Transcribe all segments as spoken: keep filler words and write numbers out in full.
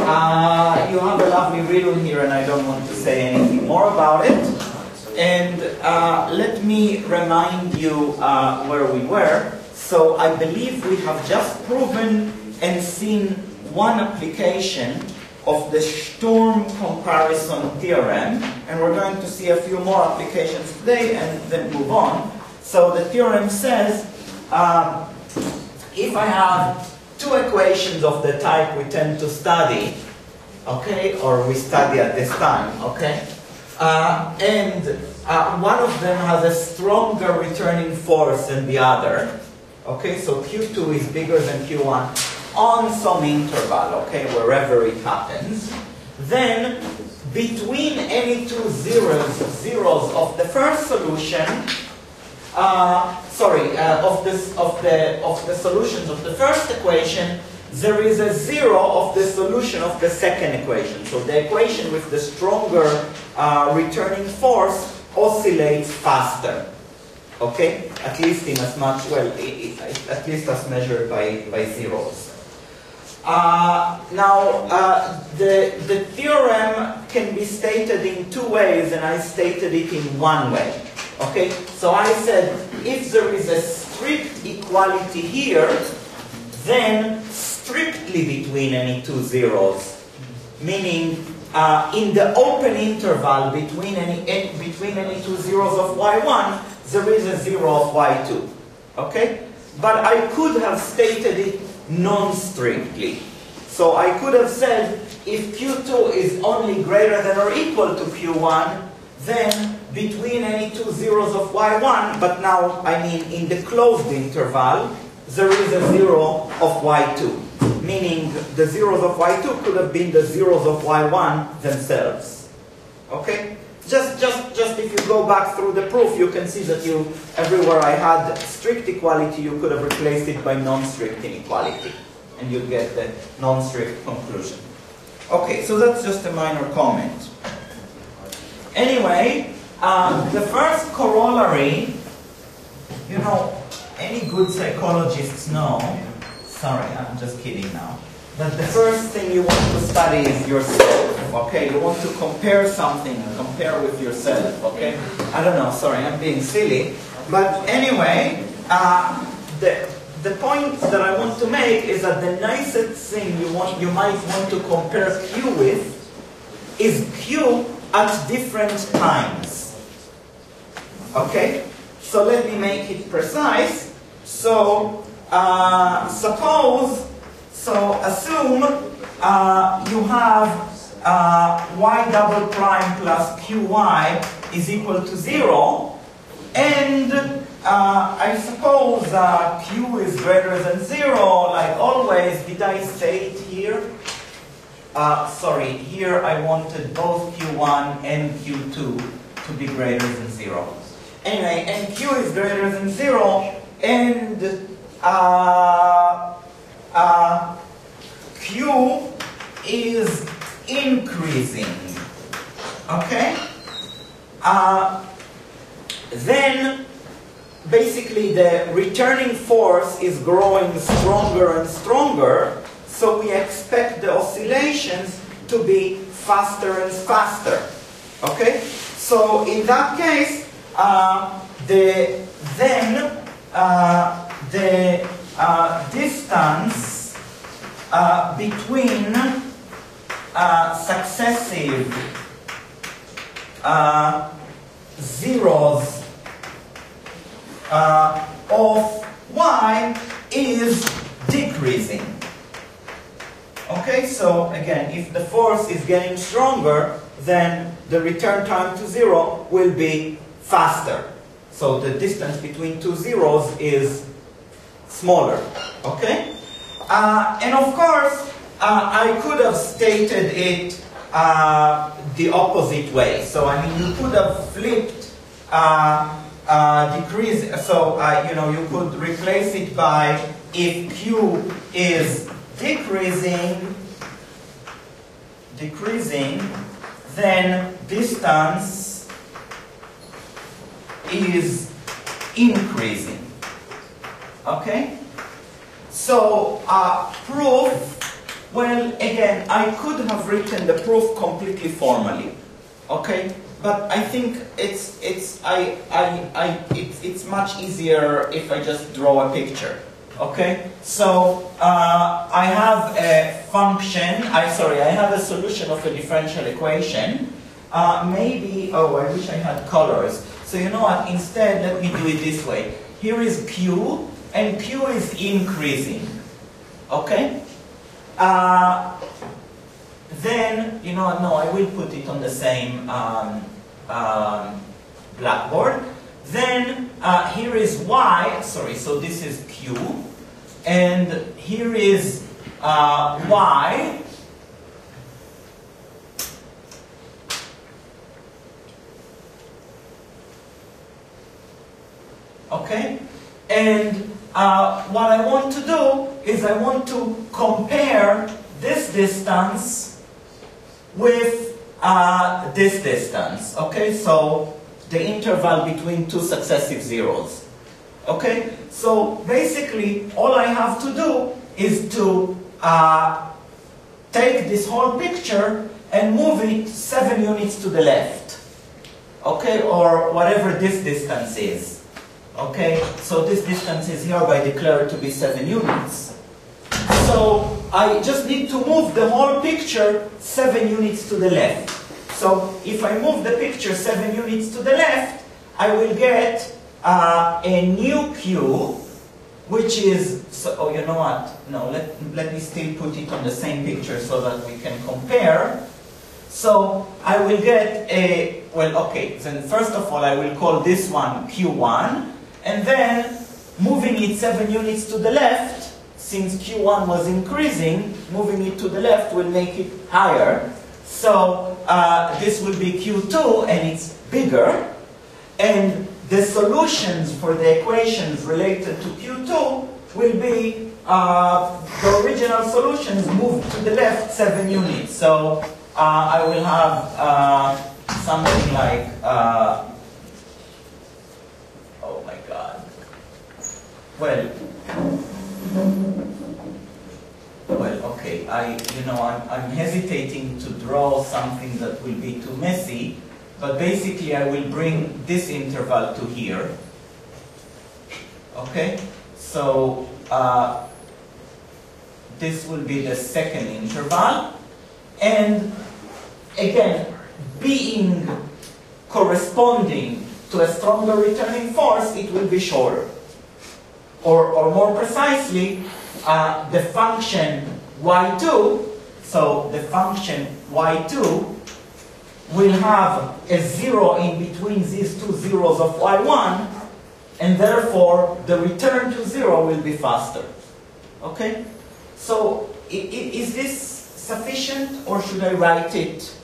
uh, you have a lovely riddle here, and I don't want to say anything more about it. And uh, let me remind you uh, where we were. So I believe we have just proven and seen one application of the Sturm comparison theorem, and we're going to see a few more applications today and then move on. So the theorem says, uh, if I have two equations of the type we tend to study, okay, or we study at this time, okay, uh, and uh, one of them has a stronger returning force than the other, okay, so Q two is bigger than Q one on some interval, okay, wherever it happens, then between any two zeros, zeros of the first solution, Uh, sorry, uh, of this of the of the solutions of the first equation, there is a zero of the solution of the second equation. So the equation with the stronger uh, returning force oscillates faster. Okay, at least in as much well, it, it, at least as measured by by zeros. Uh, now, uh, the the theorem can be stated in two ways, and I stated it in one way. Okay, so I said if there is a strict equality here, then strictly between any two zeros, meaning uh, in the open interval between any between any two zeros of y one, there is a zero of y two. Okay, but I could have stated it non-strictly. So I could have said if Q two is only greater than or equal to Q one, then between any two zeros of y one, but now I mean in the closed interval, there is a zero of y two. Meaning the zeros of y two could have been the zeros of y one themselves. Okay? Just, just, just if you go back through the proof, you can see that you, everywhere I had strict equality, you could have replaced it by non-strict inequality. And you'd get the non-strict conclusion. Okay, so that's just a minor comment. Anyway, uh, the first corollary, you know, any good psychologists know, sorry, I'm just kidding now, that the first thing you want to study is yourself, okay? You want to compare something, compare with yourself, okay? I don't know, sorry, I'm being silly. But anyway, uh, the, the point that I want to make is that the nicest thing you, want, you might want to compare Q with is Q at different times. Okay? So let me make it precise. So uh, suppose, so assume uh, you have uh, y double prime plus qy is equal to zero, and uh, I suppose uh, q is greater than zero, like always. Did I say it here? Uh, sorry, here I wanted both Q one and Q two to be greater than zero. Anyway, and Q is greater than zero, and uh, uh, Q is increasing. Okay? Uh, then, basically, the returning force is growing stronger and stronger. So we expect the oscillations to be faster and faster. Okay? So in that case, uh, the, then uh, the uh, distance uh, between uh, successive uh, zeros uh, of y is decreasing. Okay, so again, if the force is getting stronger, then the return time to zero will be faster. So the distance between two zeros is smaller. Okay? Uh, and of course, uh, I could have stated it uh, the opposite way. So I mean, you could have flipped uh, uh, decrease. So uh, you know, you could replace it by if Q is decreasing, decreasing, then distance is increasing. Okay? So, uh, proof Well, again, I could have written the proof completely formally, okay? But I think it's it's I I I it's it's much easier if I just draw a picture, okay? So uh, I have a function. I sorry, I have a solution of a differential equation. Uh, maybe oh, I wish I had colors. So you know what? Instead, let me do it this way. Here is Q, and Q is increasing, okay? Uh, then, you know, no, I will put it on the same um, um, blackboard. Then, uh, here is Y, sorry, so this is Q, and here is uh, Y. Okay? And uh, what I want to do is I want to compare this distance with uh, this distance. Okay? So the interval between two successive zeros. Okay? So basically, all I have to do is to uh, take this whole picture and move it seven units to the left. Okay? Or whatever this distance is. Okay, so this distance is hereby declared to be seven units. So I just need to move the whole picture seven units to the left. So if I move the picture seven units to the left, I will get uh, a new Q, which is, so, oh, you know what? No, let, let me still put it on the same picture so that we can compare. So I will get a, well, okay, then first of all, I will call this one Q one. And then, moving it seven units to the left, since Q one was increasing, moving it to the left will make it higher. So, uh, this will be Q two, and it's bigger. And the solutions for the equations related to Q two will be uh, the original solutions moved to the left seven units. So, uh, I will have uh, something like... Uh, Well, well, okay, I, you know, I'm, I'm hesitating to draw something that will be too messy, but basically I will bring this interval to here, okay? So, uh, this will be the second interval, and again, being corresponding to a stronger returning force, it will be shorter. Or, or more precisely, uh, the function y two, so the function y two will have a zero in between these two zeros of y one, and therefore the return to zero will be faster. Okay? So, I, I, is this sufficient, or should I write it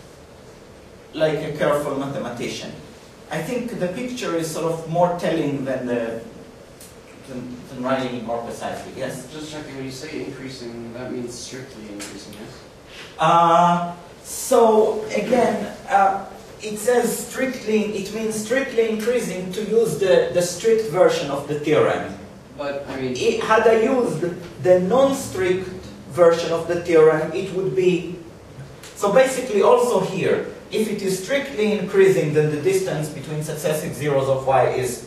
like a careful mathematician? I think the picture is sort of more telling than the Than, than writing it more precisely. Yes? Just checking, when you say increasing, that means strictly increasing, yes? Uh, so, again, uh, it says strictly, it means strictly increasing to use the, the strict version of the theorem. But, I mean... It, had I used the non-strict version of the theorem, it would be... So basically, also here, if it is strictly increasing, then the distance between successive zeros of y is,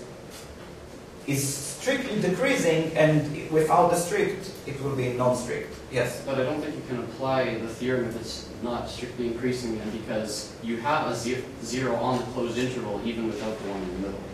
is strictly decreasing, and without the strict, it will be non-strict. Yes? But I don't think you can apply the theorem if it's not strictly increasing then, because you have a zero on the closed interval even without the one in the middle.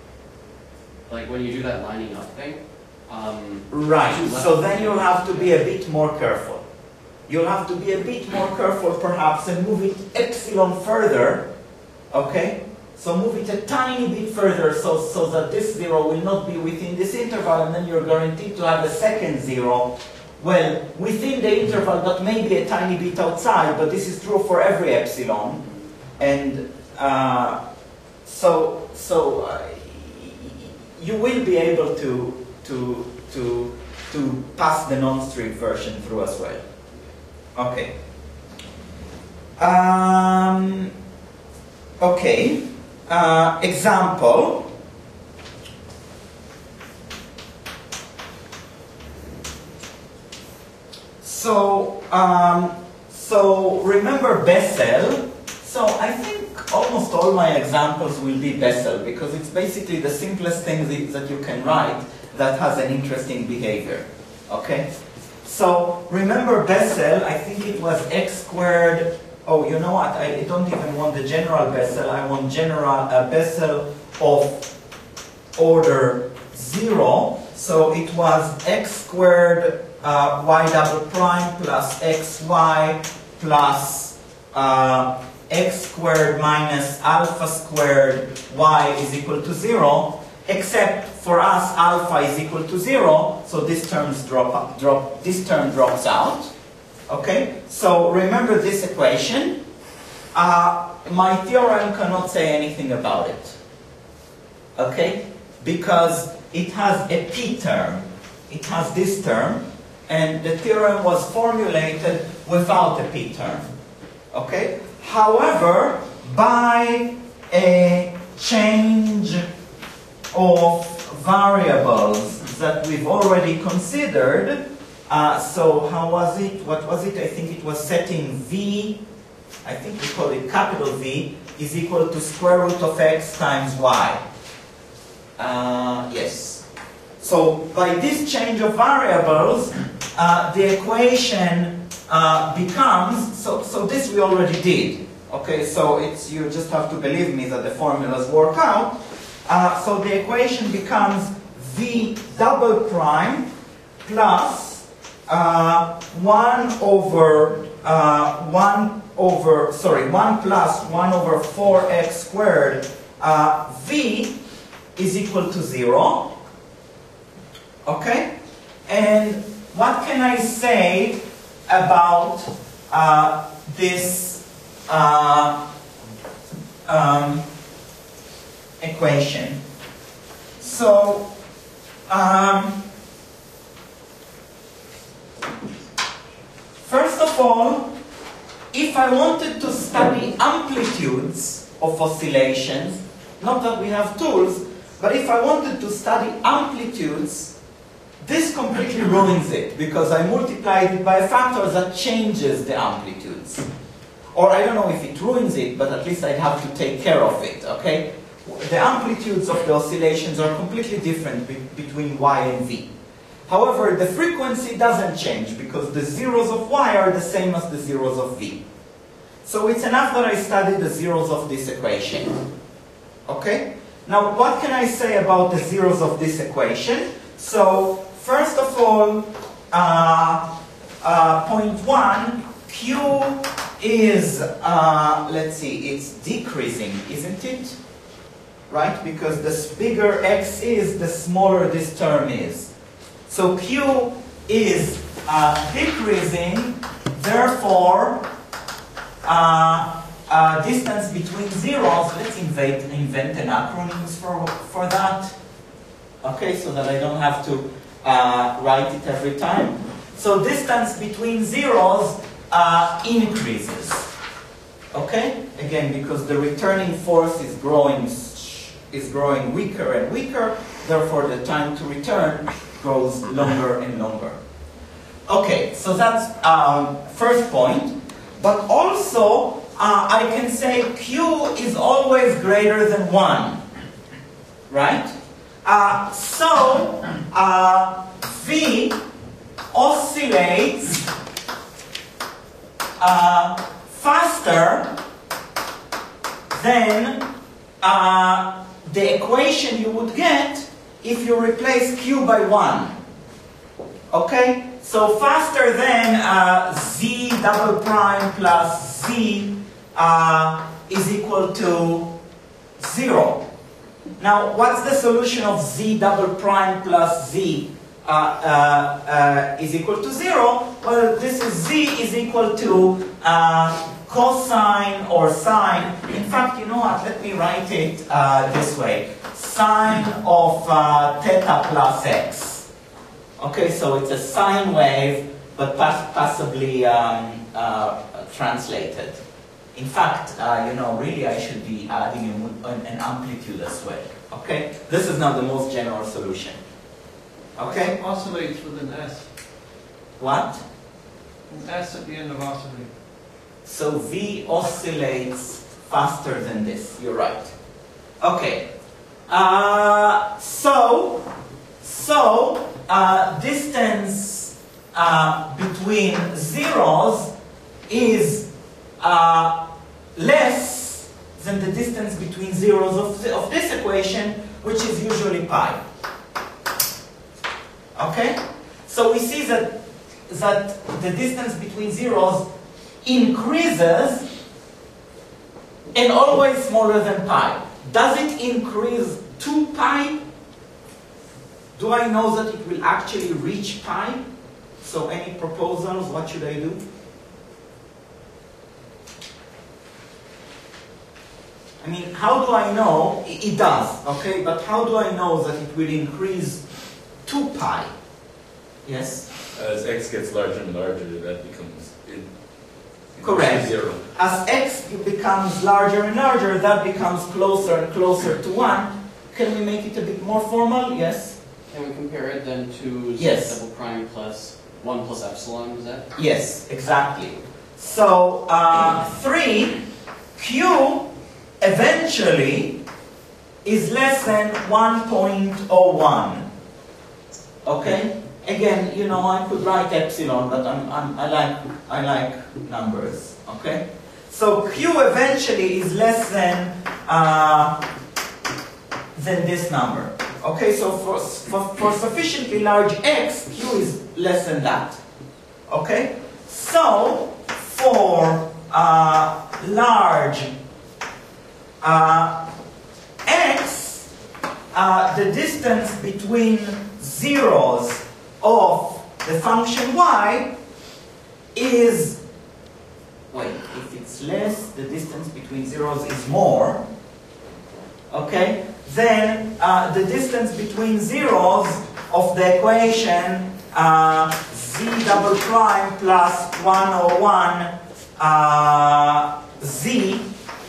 Like when you do that lining up thing. Um, right. So then you'll have to be a bit more careful. You'll have to be a bit more careful perhaps and move it epsilon further. Okay? So move it a tiny bit further so, so that this zero will not be within this interval, and then you're guaranteed to have a second zero. Well, within the interval, but maybe a tiny bit outside, but this is true for every epsilon. And uh, so, so uh, you will be able to, to, to, to pass the non-strict version through as well. Okay. Um, okay. Uh, example. So so, um, so remember Bessel. So I think almost all my examples will be Bessel because it's basically the simplest thing that you can write that has an interesting behavior. Okay? So remember Bessel, I think it was x squared. Oh, you know what? I don't even want the general Bessel. I want general uh, Bessel of order zero. So it was x squared uh, y double prime plus xy plus uh, x squared minus alpha squared y is equal to zero, except for us alpha is equal to zero, so this terms drop up, drop this term drops out. Okay? So remember this equation. Uh, my theorem cannot say anything about it. Okay? Because it has a p term. It has this term, and the theorem was formulated without a p term. Okay? However, by a change of variables that we've already considered, uh, so how was it? What was it? I think it was setting v, I think we call it capital V, is equal to square root of x times y. Uh, yes. So by this change of variables, uh, the equation uh, becomes, so, so this we already did. Okay, so it's, you just have to believe me that the formulas work out. Uh, so the equation becomes v double prime plus uh, one over uh, one over sorry one plus one over four x squared. Uh, v is equal to zero. Okay, and what can I say about uh, this uh, um, equation? So, um, first of all, if I wanted to study amplitudes of oscillations, not that we have tools, but if I wanted to study amplitudes, this completely ruins it, because I multiplied it by a factor that changes the amplitudes. Or I don't know if it ruins it, but at least I'd have to take care of it, okay? The amplitudes of the oscillations are completely different be between y and v. However, the frequency doesn't change, because the zeros of y are the same as the zeros of v. So it's enough that I study the zeros of this equation. Okay? Now, what can I say about the zeros of this equation? So, first of all, uh, uh, point one, q is, uh, let's see, it's decreasing, isn't it? Right? Because the bigger x is, the smaller this term is. So q is uh, decreasing, therefore, uh, uh, distance between zeros, let's invent, invent an acronym for, for that. Okay, so that I don't have to uh, write it every time. So distance between zeros uh, increases. Okay? Again, because the returning force is growing, is growing weaker and weaker, therefore the time to return grows longer and longer. Okay, so that's um, first point. But also, uh, I can say q is always greater than one. Right? Uh, so, uh, v oscillates uh, faster than uh, the equation you would get if you replace q by one. Okay? So faster than uh, z double prime plus z uh, is equal to zero. Now, what's the solution of z double prime plus z uh, uh, uh, is equal to zero? Well, this is z is equal to uh, cosine or sine. In fact, you know what? Let me write it uh, this way. Sine of uh, theta plus x. Okay, so it's a sine wave, but pass passably um, uh, translated. In fact, uh, you know, really I should be adding an, an amplitude as well. Okay? This is now the most general solution. Okay? Oscillates with an S. What? S at the end of oscillate. So V oscillates faster than this. You're right. Okay. Uh, so, so uh, distance uh, between zeros is uh, less than the distance between zeros of, the, of this equation, which is usually pi. Okay? So we see that, that the distance between zeros increases and always smaller than pi. Does it increase to pi? Do I know that it will actually reach pi? So any proposals? What should I do? I mean, how do I know? It does, okay? But how do I know that it will increase to pi? Yes? As x gets larger and larger, that becomes it, it Correct. Zero. As x becomes larger and larger, that becomes closer and closer to one. Can we make it a bit more formal? Yes? Can we compare it then to z Yes. double prime plus one plus epsilon, is that? Yes, exactly. So, uh, three, q eventually is less than one point zero one. Okay? Again, you know, I could write epsilon, but I'm, I'm, I like I like numbers. Okay? So q eventually is less than uh, than this number. Okay? So for, for for sufficiently large x, q is less than that. Okay? So for uh, large uh, x, uh, the distance between zeros of the function y is, wait, if it's less, the distance between zeros is more, okay, then uh, the distance between zeros of the equation uh, z double prime plus one oh one uh, z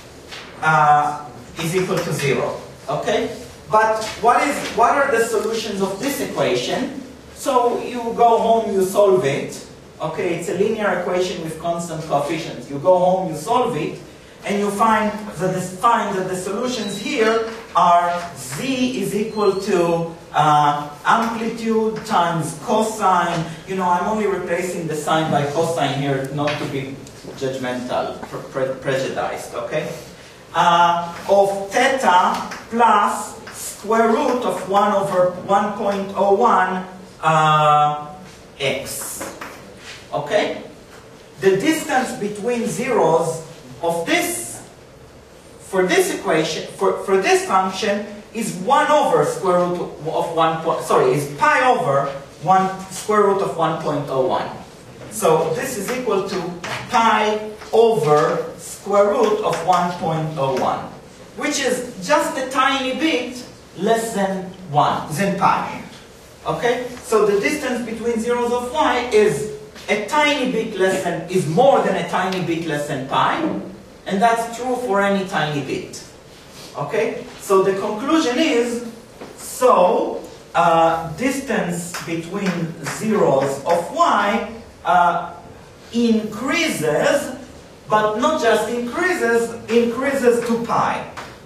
uh, is equal to zero, okay? But what is what are the solutions of this equation? So you go home, you solve it. Okay, it's a linear equation with constant coefficients. You go home, you solve it, and you find that the, find that the solutions here are z is equal to uh, amplitude times cosine. You know, I'm only replacing the sine by cosine here, not to be judgmental, pre pre prejudiced. Okay, uh, of theta plus square root of one over one point zero one. Uh, x. Okay? The distance between zeros of this, for this equation, for, for this function, is one over square root of one point, sorry, is pi over one square root of one point zero one. So this is equal to pi over square root of one point zero one, which is just a tiny bit less than one, than pi. Okay, so the distance between zeros of y is a tiny bit less than, is more than a tiny bit less than pi, and that's true for any tiny bit. Okay, so the conclusion is, so uh, distance between zeros of y uh, increases, but not just increases, increases to pi.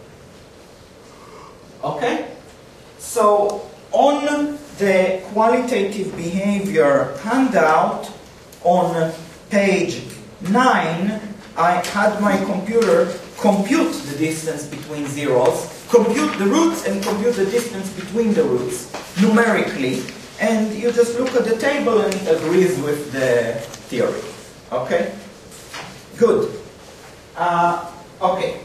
Okay, so on the qualitative behavior handout on page nine, I had my computer compute the distance between zeros, compute the roots and compute the distance between the roots numerically, and you just look at the table and it agrees with the theory. Okay? Good. Uh, okay.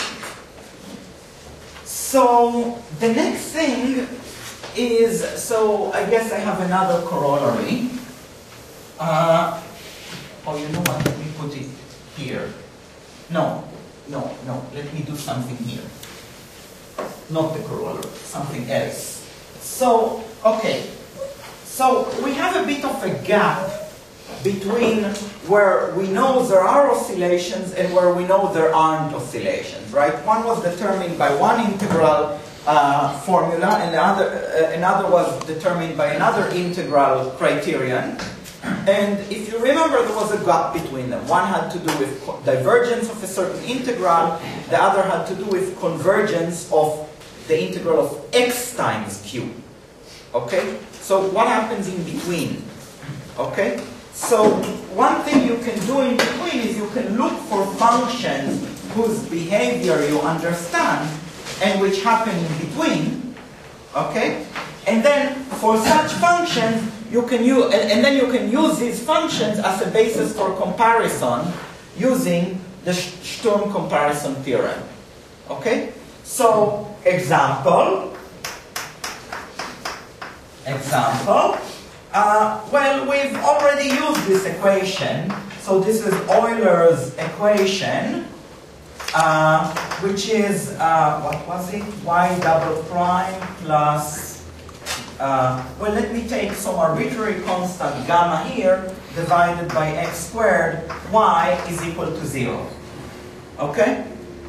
So the next thing is, so I guess I have another corollary. Uh, oh, you know what? Let me put it here. No, no, no. Let me do something here. Not the corollary, something else. So, okay. So we have a bit of a gap between where we know there are oscillations and where we know there aren't oscillations, right? One was determined by one integral Uh, formula, and the other, uh, another was determined by another integral criterion. And if you remember, there was a gap between them. One had to do with divergence of a certain integral, the other had to do with convergence of the integral of x times q. Okay? So what happens in between? Okay? So one thing you can do in between is you can look for functions whose behavior you understand and which happen in between. Okay? And then for such functions, you can use, and, and then you can use these functions as a basis for comparison using the Sturm comparison theorem. Okay? So, example. Example. Uh, well, we've already used this equation. So this is Euler's equation, uh, which is, uh, what was it? Y double prime plus, uh, well, let me take some arbitrary constant gamma here, divided by x squared, y is equal to zero. Okay?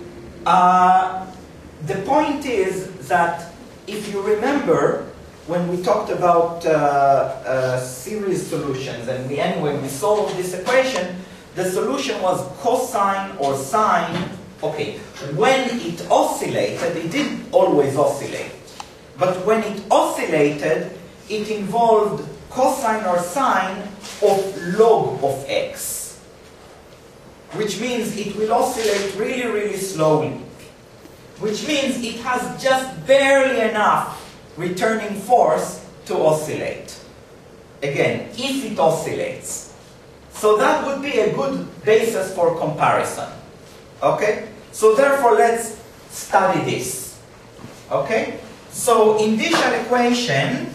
Uh, the point is that if you remember, when we talked about uh, uh, series solutions, and we anyway we solved this equation, the solution was cosine or sine. Okay, when it oscillated, it didn't always oscillate, but when it oscillated, it involved cosine or sine of log of x, which means it will oscillate really, really slowly, which means it has just barely enough returning force to oscillate. Again, if it oscillates. So that would be a good basis for comparison. Okay? So therefore, let's study this. Okay? So initial equation,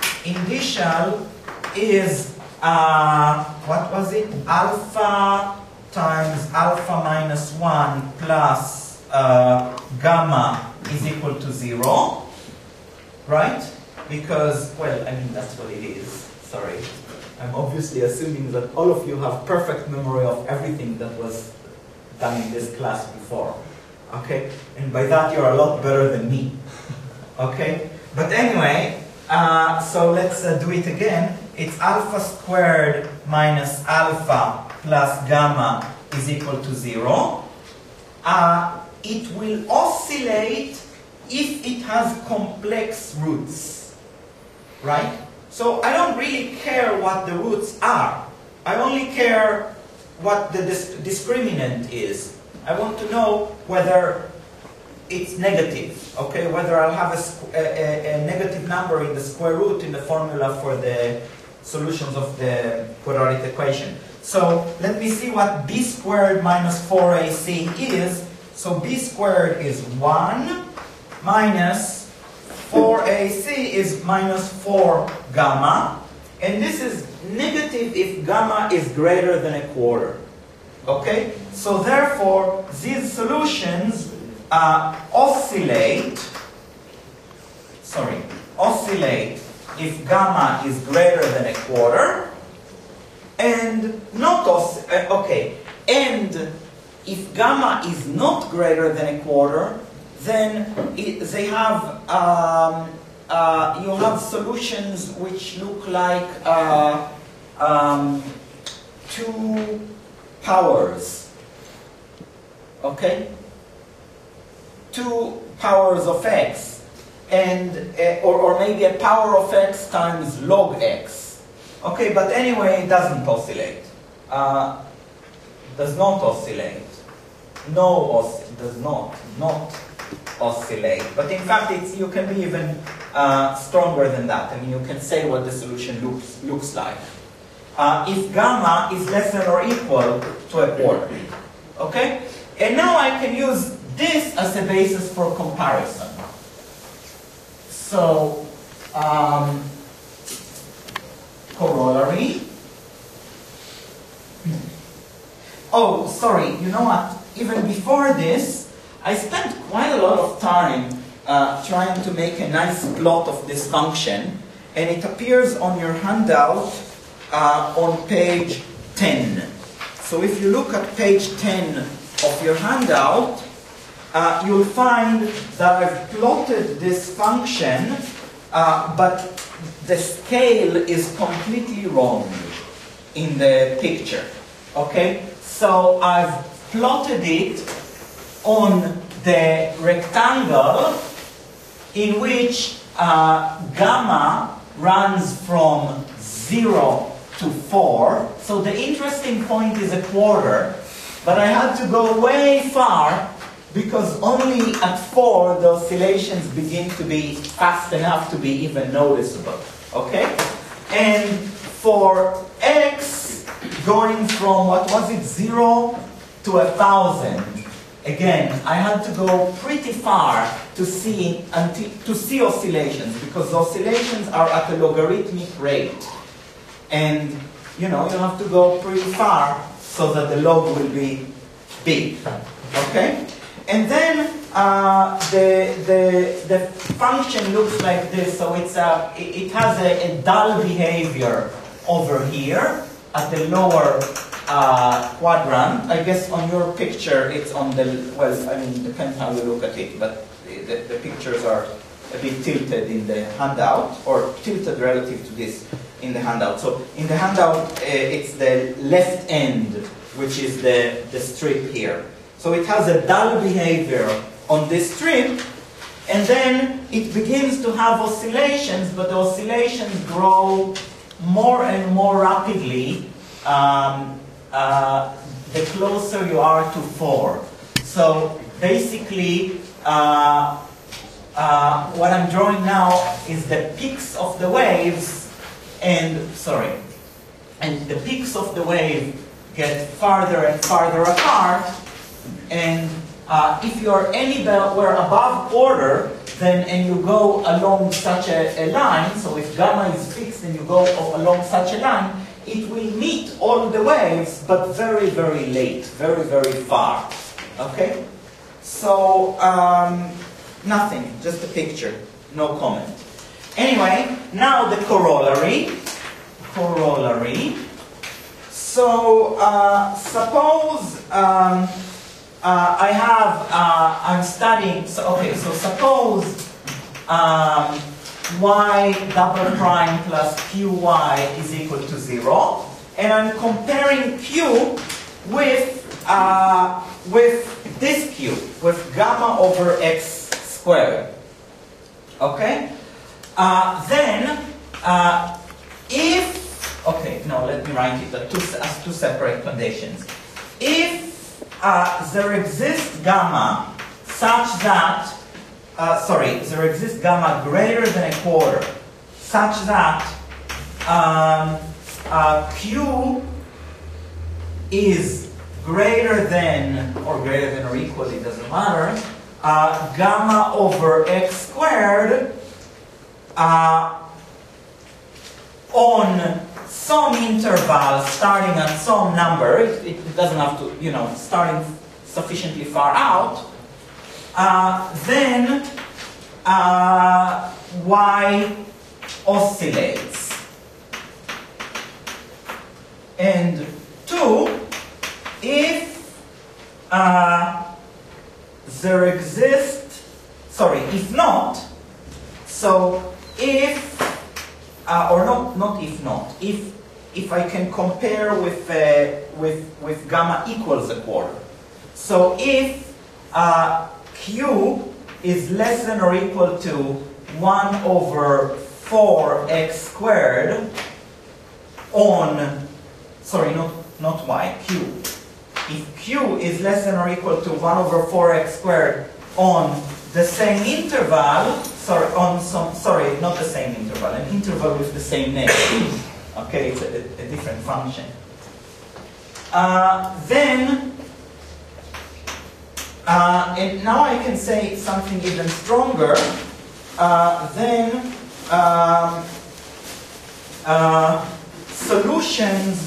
initial is, uh, what was it? Alpha times alpha minus one plus uh, gamma is equal to zero. Right? Because, well, I mean, that's what it is. Sorry. I'm obviously assuming that all of you have perfect memory of everything that was done in this class before. Okay? And by that, you're a lot better than me. Okay? But anyway, uh, so let's uh, do it again. It's alpha squared minus alpha plus gamma is equal to zero. Uh, it will oscillate if it has complex roots, right? So I don't really care what the roots are. I only care what the dis discriminant is. I want to know whether it's negative, okay? Whether I'll have a, a, a negative number in the square root in the formula for the solutions of the quadratic equation. So let me see what b squared minus four a c is. So b squared is one. Minus four a c is minus four gamma. And this is negative if gamma is greater than a quarter. Okay? So therefore, these solutions uh, oscillate, sorry, oscillate if gamma is greater than a quarter, and not os uh, okay, and if gamma is not greater than a quarter, then it, they have, um, uh, you have solutions which look like uh, um, two powers, okay? Two powers of x, and uh, or, or maybe a power of x times log x. Okay, but anyway, it doesn't oscillate. Uh, does not oscillate. No, os does not. Not. oscillate. But in fact, it's, you can be even uh, stronger than that. I mean, you can say what the solution looks, looks like. Uh, if gamma is less than or equal to a quarter. Okay? And now I can use this as a basis for comparison. So, um, corollary. Oh, sorry, you know what? Even before this, I spent quite a lot of time uh, trying to make a nice plot of this function, and it appears on your handout uh, on page ten. So if you look at page ten of your handout, uh, you'll find that I've plotted this function, uh, but the scale is completely wrong. in the picture. Okay, so I've plotted it on the rectangle in which uh, gamma runs from zero to four. So the interesting point is a quarter, but I had to go way far because only at four the oscillations begin to be fast enough to be even noticeable. Okay? And for x, going from, what was it, zero to a thousand, again, I had to go pretty far to see, until, to see oscillations, because the oscillations are at a logarithmic rate. And, you know, you have to go pretty far so that the log will be big. Okay? And then uh, the, the, the function looks like this. So it's a, it, it has a, a dull behavior over here at the lower uh, quadrant. I guess on your picture it's on the, well, I mean, it depends how you look at it, but the, the pictures are a bit tilted in the handout, or tilted relative to this in the handout. So in the handout, uh, it's the left end, which is the, the strip here. So it has a dull behavior on this strip, and then it begins to have oscillations, but the oscillations grow more and more rapidly um, uh, the closer you are to four. So basically, uh, uh, what I'm drawing now is the peaks of the waves, and sorry, and the peaks of the wave get farther and farther apart. And uh, if you're anywhere above quarter, then and you go along such a, a line, so if gamma is fixed and you go along such a line, it will meet all the waves, but very, very late, very, very far. Okay? So, um, nothing, just a picture, no comment. Anyway, now the corollary. Corollary. So, uh, suppose um, uh, I have, uh, I'm studying, so, okay, so suppose um, y double prime plus qy is equal to zero, and I'm comparing q with, uh, with this q, with gamma over x squared. Okay? Uh, then, uh, if, okay, no, let me write it as two, as two separate conditions. If uh, there exists gamma such that, uh, sorry, there exists gamma greater than a quarter, such that um, uh, q is greater than, or greater than or equal, it doesn't matter, uh, gamma over x squared uh, on some interval starting at some number, it, it doesn't have to, you know, starting sufficiently far out, uh, then uh, y oscillates. And two, if uh, there exists, sorry, if not, so if, uh, or not, not if not, if, if I can compare with, uh, with, with gamma equals a quarter. So if uh, q is less than or equal to one over four x squared on, sorry, not, not y, q. If q is less than or equal to one over four x squared on the same interval, sorry, on some, sorry, not the same interval, an interval with the same name. Okay, it's a, a different function. Uh, then, uh, and now I can say something even stronger. Uh, then, um, uh, solutions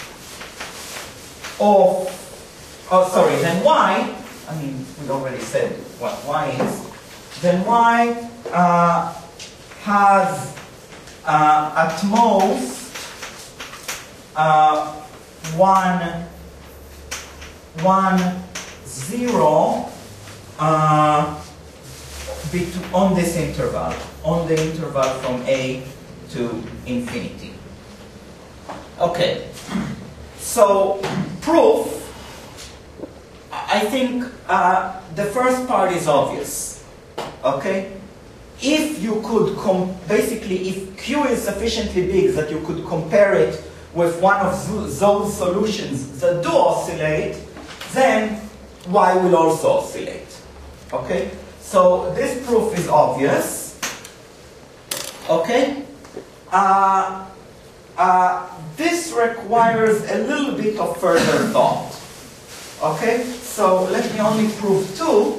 of, oh, sorry, then y, I mean, we already said what y is, then y uh, has uh, at most uh, one, one, zero uh, on this interval, on the interval from a to infinity. Okay. so proof, I think uh, the first part is obvious, okay? If you could, com basically, if Q is sufficiently big that you could compare it with one of those solutions that do oscillate, then Y will also oscillate, okay? So this proof is obvious, okay? Uh, uh, this requires a little bit of further thought, okay? So let me only prove two.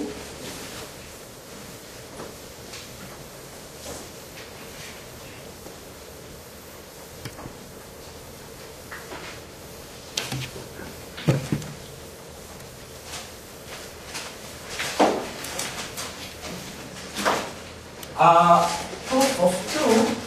Uh, proof of two.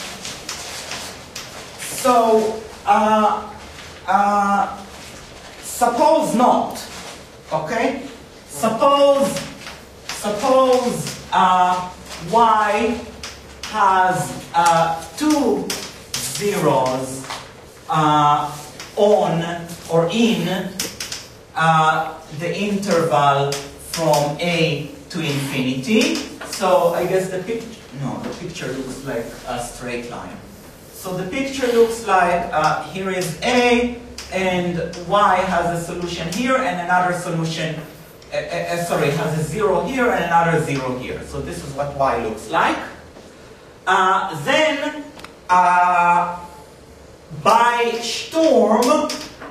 So, uh, uh, suppose not, okay? Suppose, suppose uh, Y has uh, two zeros uh, on or in uh, the interval from A to infinity. So I guess the picture, no, the picture looks like a straight line. So the picture looks like uh, here is A, and Y has a solution here, and another solution, uh, uh, sorry, has a zero here and another zero here. So this is what Y looks like. Uh, then, uh, by Sturm,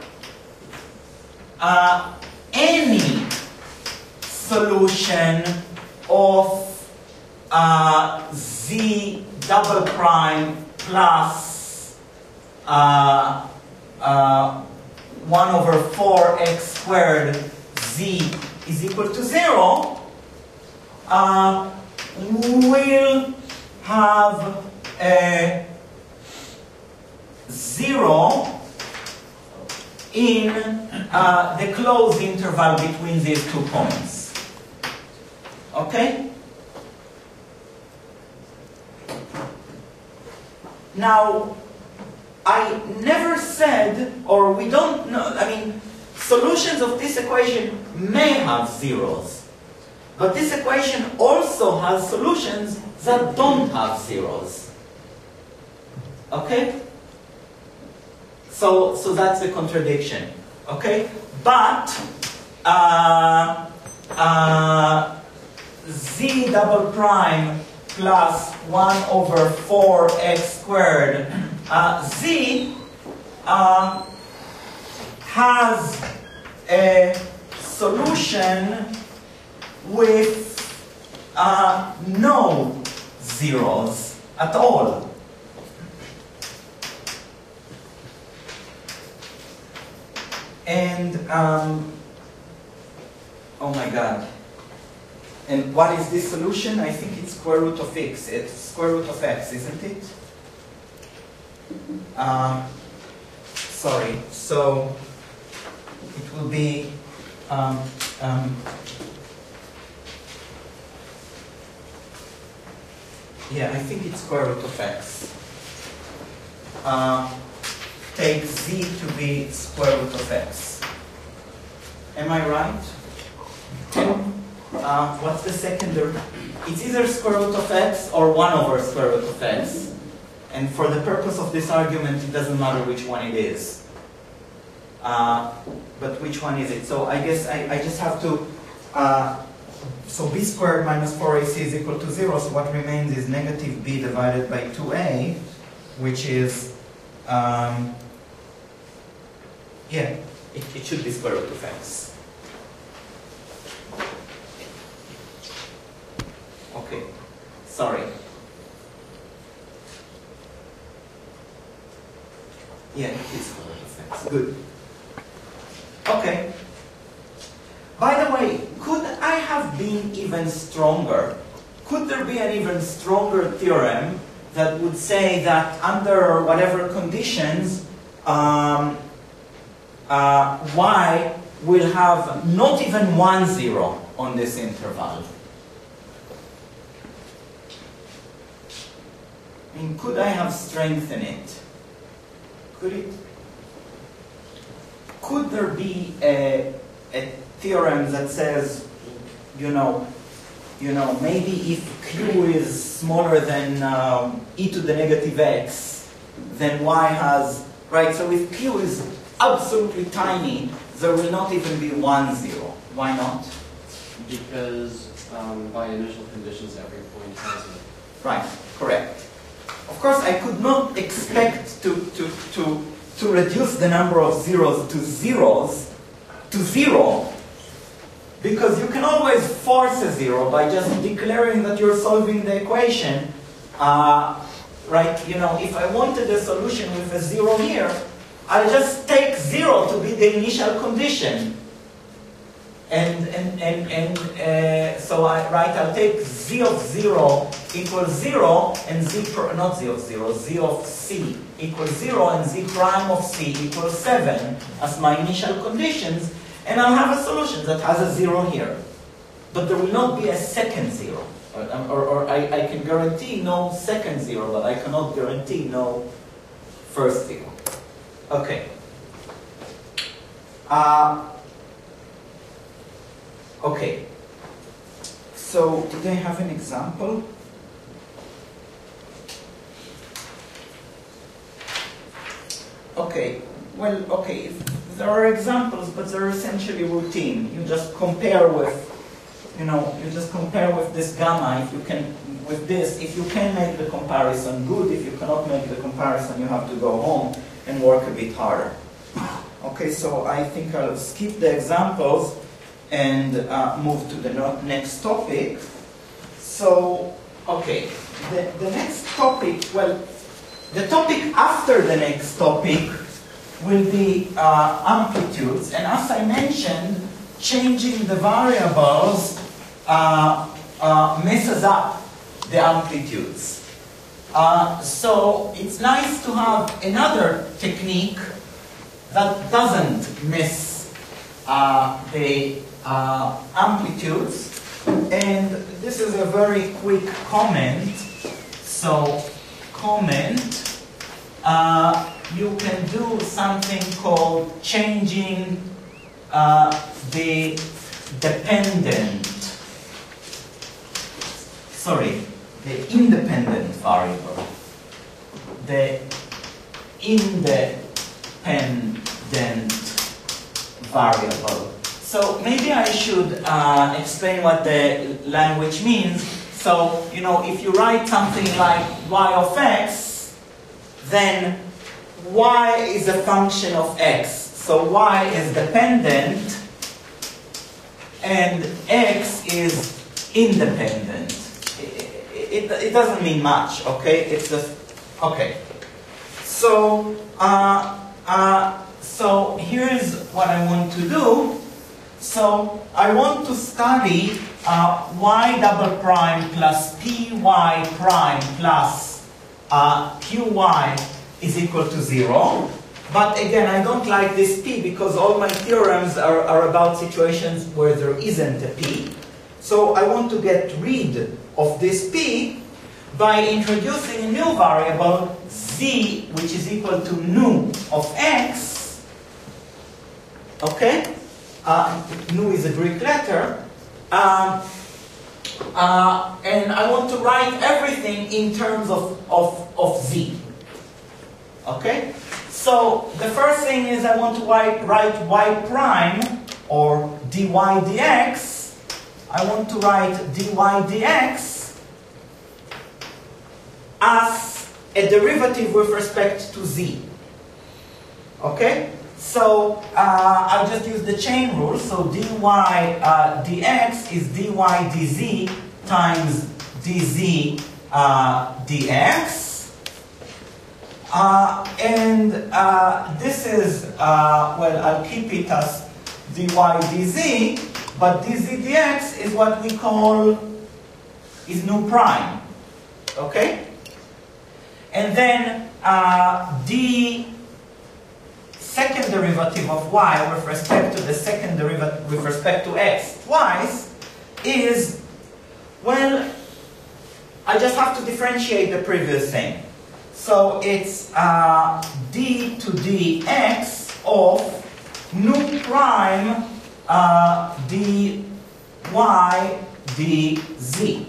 uh, any solution of uh, Z double prime plus uh, uh, one over four x squared Z is equal to zero, uh, will have a zero in uh, the closed interval between these two points. Okay? Now, I never said, or we don't know, I mean, solutions of this equation may have zeros. But this equation also has solutions that don't have zeros. Okay? So, so that's a contradiction. Okay? But, uh, uh, Z double prime plus one over four x squared, uh, Z uh, has a solution with uh, no zeros at all. And, um, oh my God. And what is this solution? I think it's square root of x. It's square root of x, isn't it? Uh, sorry. So it will be um, um, yeah, I think it's square root of x. Uh, take z to be square root of x. Am I right? Uh, what's the secondary? It's either square root of x or one over square root of x. And for the purpose of this argument, it doesn't matter which one it is. Uh, but which one is it? So I guess I, I just have to, uh, so b squared minus four a c is equal to zero. So what remains is negative b divided by two a, which is, um, yeah, it, it should be square root of x. Okay, sorry. Yeah, it is square root of x. Good. Okay. By the way, could I have been even stronger? Could there be an even stronger theorem that would say that under whatever conditions, um, uh, y will have not even one zero on this interval? I mean, could I have strengthened it? Could it? could there be a, a theorem that says, you know, you know, maybe if Q is smaller than um, e to the negative x, then y has, right? So if Q is absolutely tiny, there will not even be one zero. Why not? Because um, by initial conditions, every point has it. Right, correct. Of course, I could not expect to, to, to, to reduce the number of zeros to zeros, to zero, because you can always force a zero by just declaring that you're solving the equation. Uh, right, you know, if I wanted a solution with a zero here, I'll just take zero to be the initial condition. And, and, and, and uh, so I, right, I'll take z of zero equals zero, and z, pr not z of zero, z of c equals zero, and z prime of c equals seven as my initial conditions, and I'll have a solution that has a zero here. But there will not be a second zero. Or, or, or I, I can guarantee no second zero, but I cannot guarantee no first zero. Okay. Uh, Okay, so do they have an example? Okay, well, okay, there are examples, but they're essentially routine. You just compare with, you know, you just compare with this gamma. If you can, with this, if you can make the comparison, good. If you cannot make the comparison, you have to go home and work a bit harder. Okay, so I think I'll skip the examples and uh, move to the no next topic. So, okay, the, the next topic, well, the topic after the next topic will be uh, amplitudes. And as I mentioned, changing the variables uh, uh, messes up the amplitudes. Uh, so it's nice to have another technique that doesn't mess uh, the Uh, amplitudes, and this is a very quick comment. So, comment, uh, you can do something called changing uh, the dependent, sorry, the independent variable, the independent variable. So maybe I should uh, explain what the language means. So, you know, if you write something like y of x, then y is a function of x. So y is dependent and x is independent. It, it, it doesn't mean much, okay? It's just, okay. So, uh, uh, so here's what I want to do. So I want to study uh, y double prime plus py prime plus uh, qy is equal to zero. But again, I don't like this p because all my theorems are, are about situations where there isn't a p. So I want to get rid of this p by introducing a new variable z, which is equal to nu of x. Okay? Uh, nu is a Greek letter, um, uh, and I want to write everything in terms of, of, of z. Okay? So the first thing is I want to write, write y prime, or dy dx. I want to write dy dx as a derivative with respect to z. Okay? So uh, I'll just use the chain rule. So dy uh, dx is dy dz times dz uh, dx. Uh, and uh, this is, uh, well, I'll keep it as dy dz, but dz dx is what we call, is nu prime. Okay? And then uh, d second derivative of y with respect to the second derivative with respect to x twice is, well, I just have to differentiate the previous thing. So it's uh, d to dx of nu prime uh, dy dz.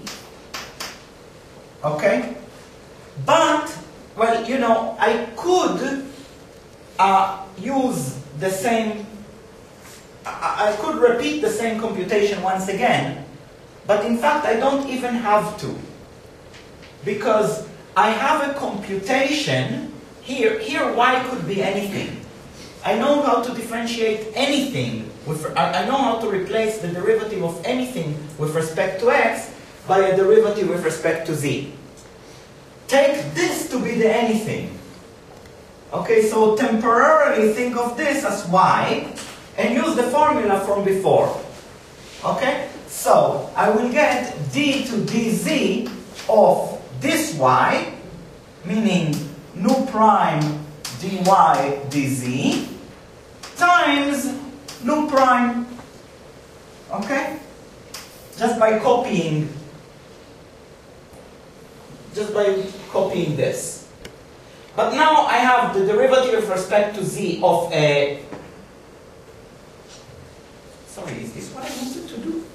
Okay? But, well, you know, I could uh, use the same, I, I could repeat the same computation once again, but in fact I don't even have to. Because I have a computation, here, here y could be anything. I know how to differentiate anything, with, I, I know how to replace the derivative of anything with respect to x by a derivative with respect to z. Take this to be the anything. Okay, so temporarily think of this as y and use the formula from before. Okay, so I will get d to dz of this y, meaning nu prime dy dz, times nu prime, okay? Just by copying, just by copying this. But now I have the derivative with respect to z of a, sorry, is this what I wanted to do?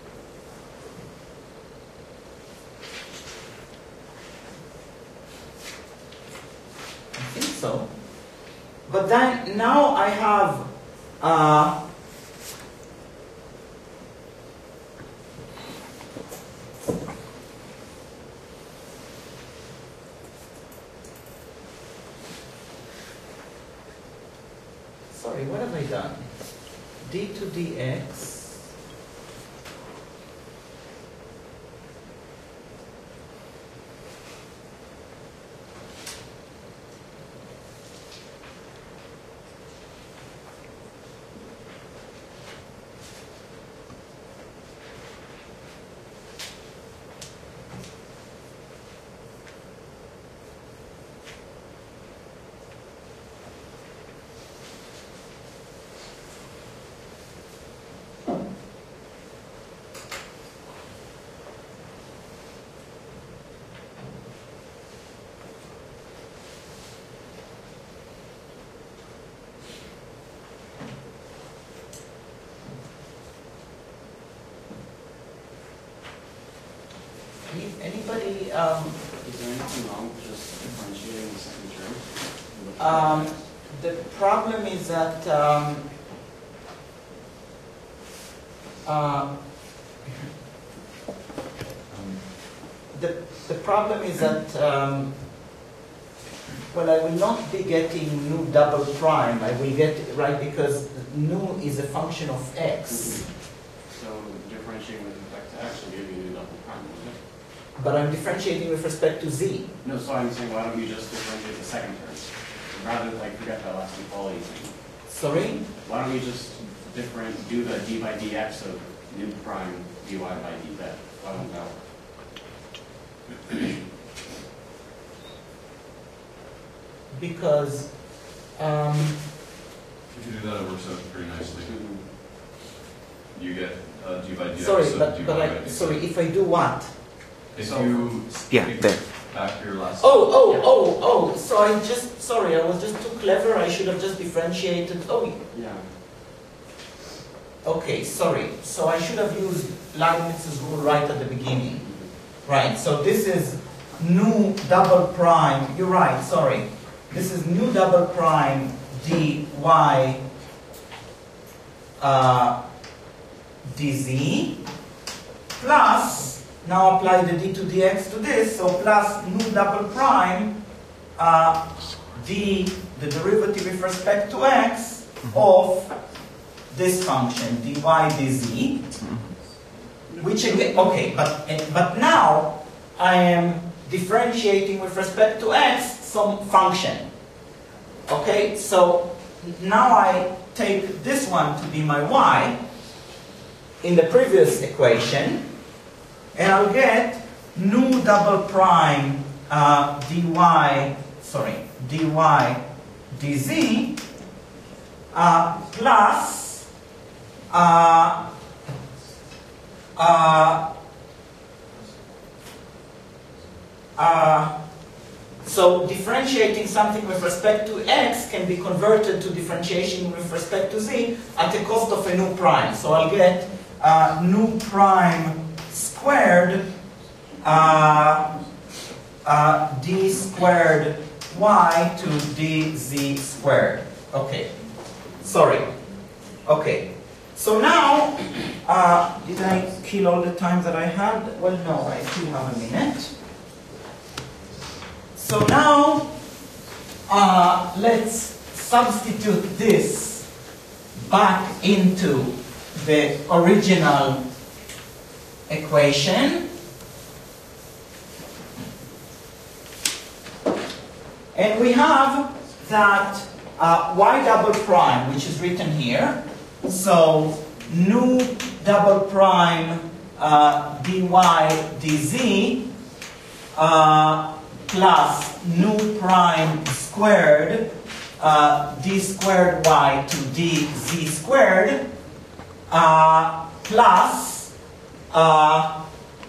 I think so. But then now I have uh, sorry, what have I done? D to dx Anybody? Um, Is there anything wrong with just differentiating the second term? um, the problem is that um, uh, the the problem is that um, well, I will not be getting nu double prime. I will get right because nu is a function of x. Mm-hmm. So differentiating with respect to x will give you a double prime, isn't it? But I'm differentiating with respect to z. No, so I'm saying why don't you just differentiate the second term? Rather than like forget that last equality thing. Sorry? Why don't we just different do the d by dx of nu prime dy by dz? Why won't that work? Because um, if you do that, it works out pretty nicely. You get uh, d by dx sorry, of but, dy but by I, dz. sorry, if I do what? If So- you Yeah, pick there. back your last. Oh, oh, oh, oh, so I just, sorry, I was just too clever. I should have just differentiated. Oh, Yeah. okay, sorry. So I should have used Leibniz's rule right at the beginning. Right, so this is nu double prime. You're right, sorry. This is nu double prime dy uh, dz plus, now apply the d to dx to this, so plus nu double prime uh, d, the derivative with respect to x, of this function, dy dz, which again, okay, but, but now I am differentiating with respect to x some function. Okay, so now I take this one to be my y in the previous equation, and I'll get nu double prime uh, dy, sorry, dy dz uh, plus uh, uh, uh, So differentiating something with respect to x can be converted to differentiation with respect to z at the cost of a nu prime. So I'll get uh, nu prime squared uh, uh, d squared y to dz squared. Okay, sorry. Okay, so now, uh, did I kill all the time that I had? Well, no, I still have a minute. So now, uh, let's substitute this back into the original equation. And we have that uh, y double prime, which is written here. So nu double prime uh, dy dz uh, plus nu prime squared uh, d squared y to dz squared uh, plus uh,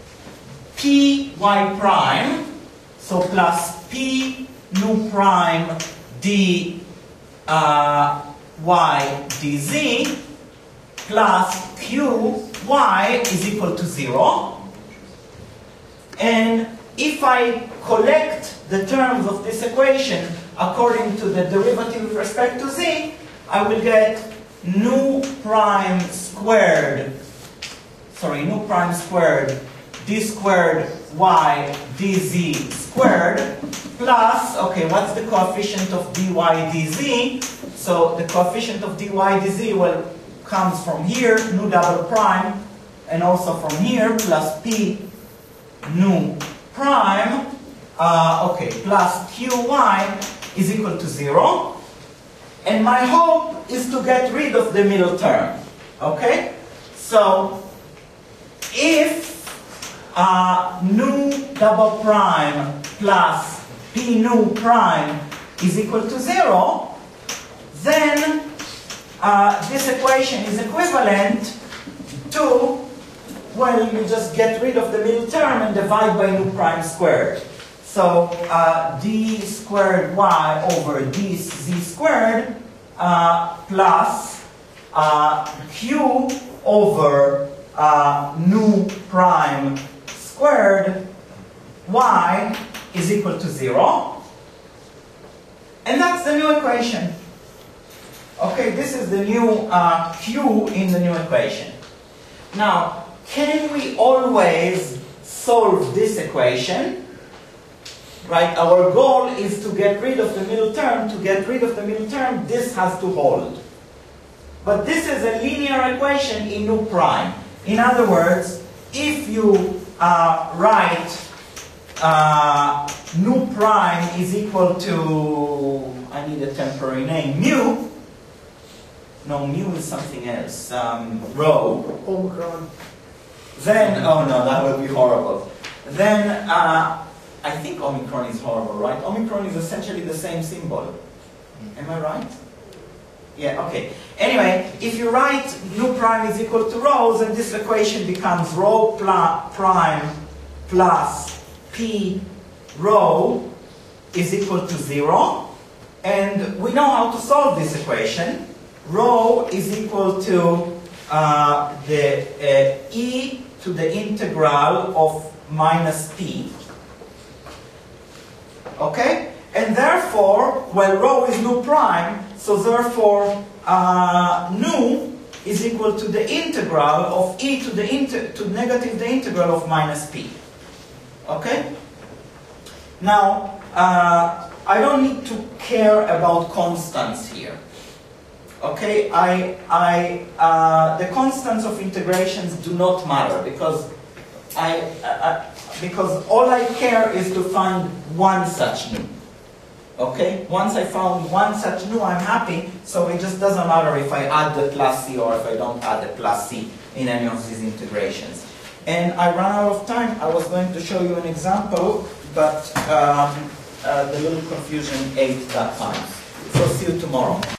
p y prime, so plus p nu prime d uh, y dz plus q y is equal to zero. And if I collect the terms of this equation according to the derivative with respect to z, I will get nu prime squared, sorry, nu prime squared d squared y dz squared plus, okay, what's the coefficient of dy dz? So the coefficient of dy dz, well, comes from here, nu double prime, and also from here, plus p nu prime, uh, okay, plus qy is equal to zero. And my hope is to get rid of the middle term, okay? So, if uh, nu double prime plus p nu prime is equal to zero, then uh, this equation is equivalent to, well, you just get rid of the middle term and divide by nu prime squared. So uh, d squared y over dz squared uh, plus uh, q over uh, nu prime squared y is equal to zero. And that's the new equation. Okay, this is the new uh, q in the new equation. Now, can we always solve this equation? Right, our goal is to get rid of the middle term. To get rid of the middle term, this has to hold. But this is a linear equation in nu prime. In other words, if you uh, write uh, nu prime is equal to, I need a temporary name, mu. No, mu is something else. Um, rho. Omicron. Then, oh no, that would be horrible. Then, uh, I think Omicron is horrible, right? Omicron is essentially the same symbol. Am I right? Yeah, okay. Anyway, if you write nu prime is equal to rho, then this equation becomes rho pl prime plus p rho is equal to zero. And we know how to solve this equation. Rho is equal to uh, the uh, e to the integral of minus p. Okay? And therefore, well, rho is nu prime, so therefore uh, nu is equal to the integral of e to the inter to negative the integral of minus p. Okay? Now, uh, I don't need to care about constants here. Okay? I, I, uh, the constants of integrations do not matter because I, I, because all I care is to find one such nu. Okay? Once I found one such nu, I'm happy, so it just doesn't matter if I add the plus c or if I don't add the plus c in any of these integrations. And I ran out of time. I was going to show you an example, but um, uh, the little confusion ate that time. So see you tomorrow.